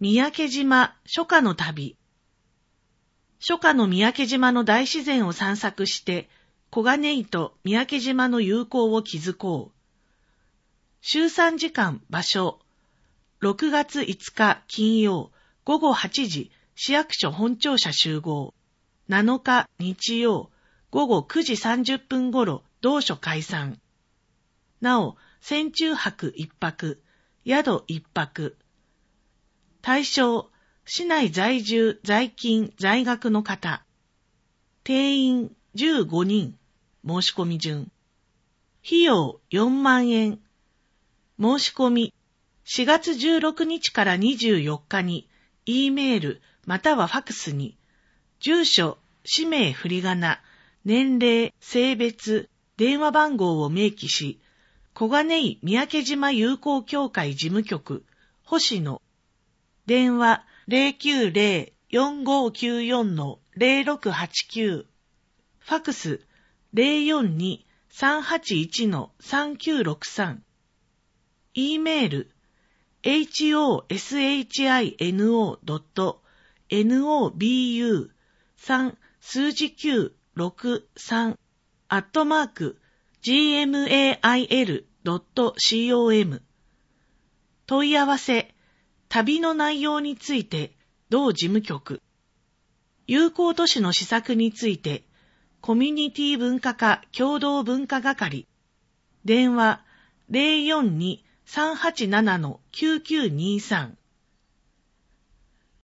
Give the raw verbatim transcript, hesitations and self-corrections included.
三宅島初夏の旅。初夏の三宅島の大自然を散策して、小金井と三宅島の友好を築こう。週さんじかん場所。ろくがついつか金曜午後はちじ市役所本庁舎集合。なのか日曜午後くじさんじゅっぷん頃同所解散。なお、船中泊一泊、宿一泊。対象、市内在住、在勤、在学の方。定員じゅうごにん。申し込み順。費用よんまんえん。申し込み、しがつじゅうろくにちからにじゅうよっかに、E メールまたはファクスに、住所、氏名振り仮名、年齢、性別、電話番号を明記し、小金井三宅島友好協会事務局、星野。電話 ゼロきゅうゼロ よんごきゅうよん ゼロろくはちきゅう。ファクス ゼロよんに さんはちいち さんきゅうろくさん。E メール エイチオーエスエイチアイエヌオードットエヌオービーユーさん 数字きゅうろくさんアットマーク ジーエムエーアイエルドットコム。問い合わせ、旅の内容について同事務局。友好都市の施策についてコミュニティ文化課共同文化係。電話 ゼロよんに さんはちなな きゅうきゅうにさん。